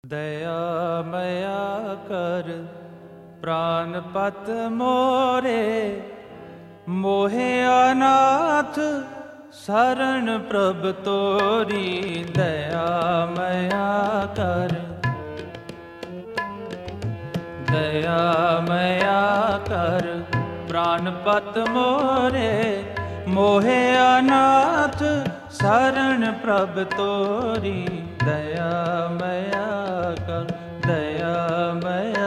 दया मया कर प्राणपत मोरे, मोहे अनाथ शरण प्रभ तोरी। दया मया कर, दया मया कर प्राणपत मोरे, मोहे अनाथ शरण प्रभ तोरी। दया मया कर, दया मया।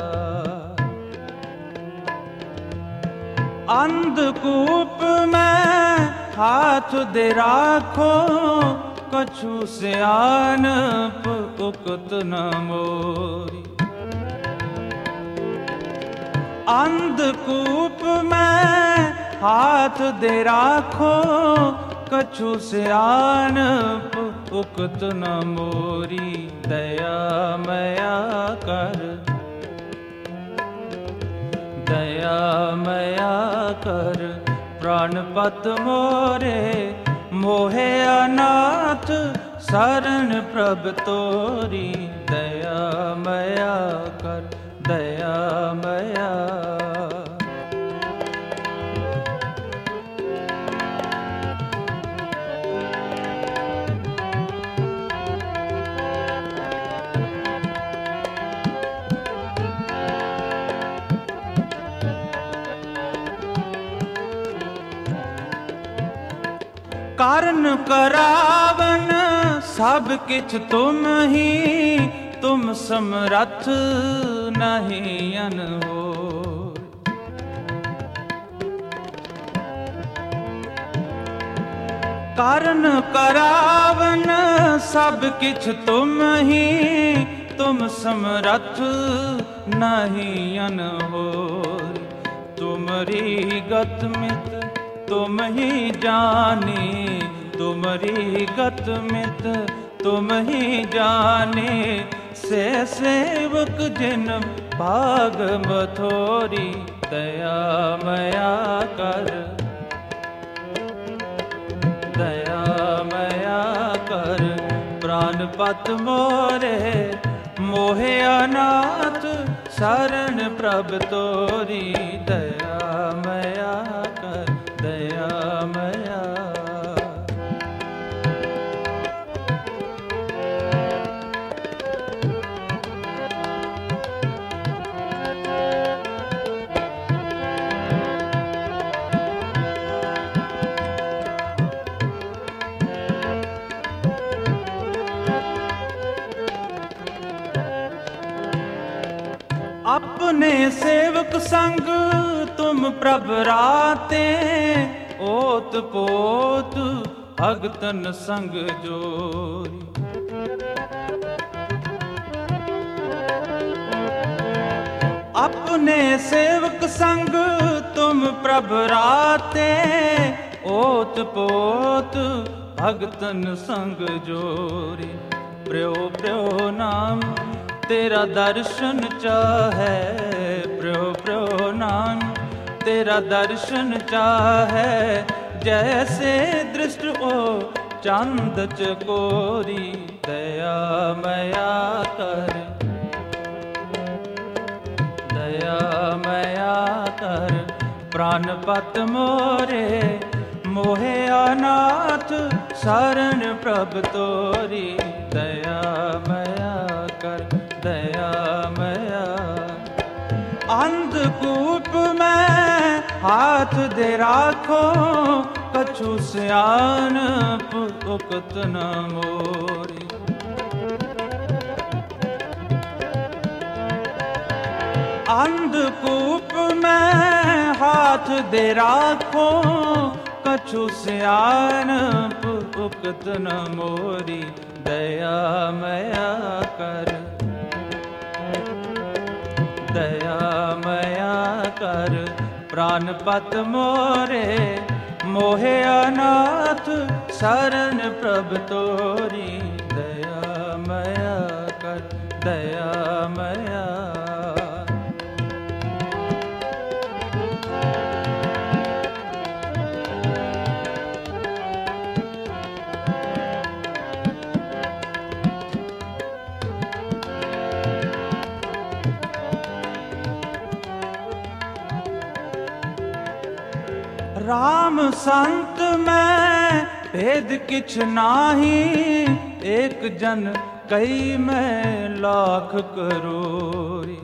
अंधकूप में हाथ दे राखो, कछु सियानप उकत न मोरी। अंधकूप में हाथ दे राखो, कछु सियानप उकत न मोरी। दया मया कर, दया मया कर प्राणपत मोरे, मोहे अनाथ शरण प्रभ तोरी। दया मया कर, दया मया। कारण करावन सब किछ तुम ही, तुम समरथ नहीं अनहोर। कारण करावन सब किछ तुम ही, तुम समरथ नहीं अनहोर। तुमरी गत मित तुम ही जाने, तुमरी गत मित तुम ही जाने। से सेवक जिन भाग मथोरी। दया मया कर, दया मया कर प्राणपत मोरे, मोहे अनाथ शरण प्रभ तोरी। दया मया कर, दया मया। अपने सेवक संग तुम प्रभ राते, ओत पोत भगतन संग जोरी। अपने सेवक संग तुम प्रभ राते, ओत पोत भगतन संग जोरी। प्र्यो प्र्यो नाम तेरा दर्शन चाहे, प्र्यो प्र्यो नाम तेरा दर्शन चाहे। जैसे दृष्ट ओ चांद चकोरी। दया मया कर, दया मया कर प्राणपत मोरे, मोहे अनाथ शरण प्रभ तोरी। दया मया कर, दया मया। अंधकूप में हाथ दे राखो, कछु सियानप उकत न मोरी। अंधकूप में हाथ दे राखो, कछु सियानप उकत न मोरी। दया मया कर, दया मया कर प्राणपत मोरे, मोहे अनाथ शरण प्रभ तोरी। दया मया कर, दया मया। राम संत मैं भेद किछ नाही, एक जन कई मैं लाख करोरी।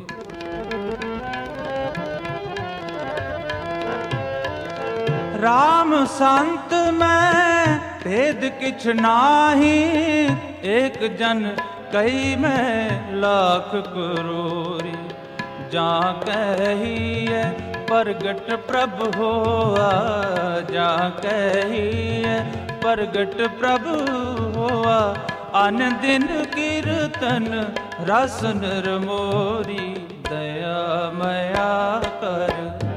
राम संत मैं भेद किछ नाही, एक जन कई मैं लाख करोरी। जा कहिए प्रगट प्रभु होआ, जा कहिए प्रगट प्रभु होआ। अन दिन कीर्तन रस निर्मोरी, दया मया कर,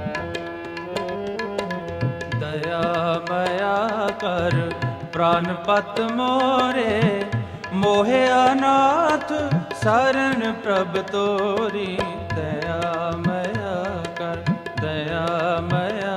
दया मया कर प्राणपत मोरे। मोहे अनाथ शरण प्रभ तोरी, दया मया कर, दया मया।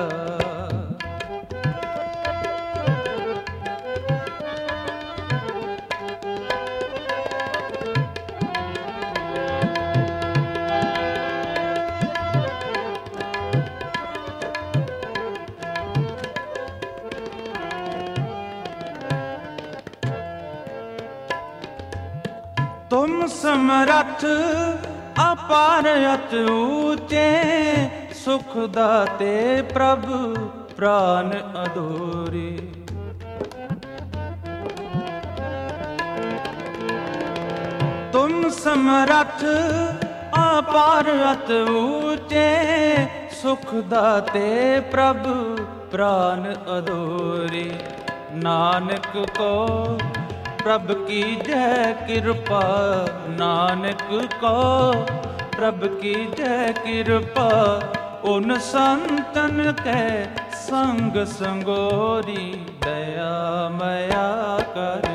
तुम समरथ अपार अत ऊंचे, सुख दाते प्रभु प्राण अधूरी। तुम समरथ अपार अत ऊंचे, सुख दाते प्रभु प्राण अधूरी। नानक को प्रभ की जय कृपा, नानक को प्रभ की जय कृपा। उन संतन के संग संगोरी, दया मया कर,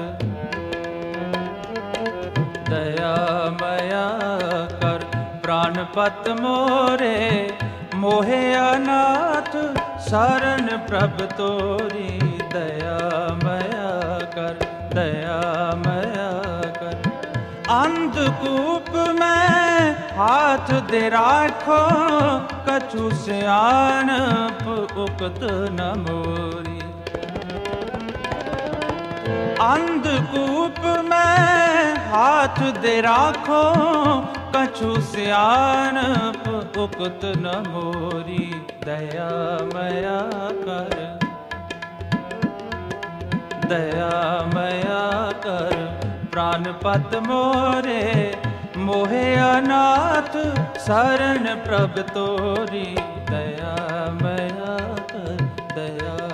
दया मया कर प्राणपत मोरे। मोहे अनाथ शरण प्रभ तोरी, दया मया कर, दया मया कर। अंधकूप में हाथ दे राखो, कछु सियानप उकत न मोरी। अंधकूप में हाथ दे राखो, कछु सियानप उकत न मोरी। दया मया कर, दया मया कर प्राणपत मोरे। मोहे अनाथ शरण प्रभ तोरी, दया मया कर, दया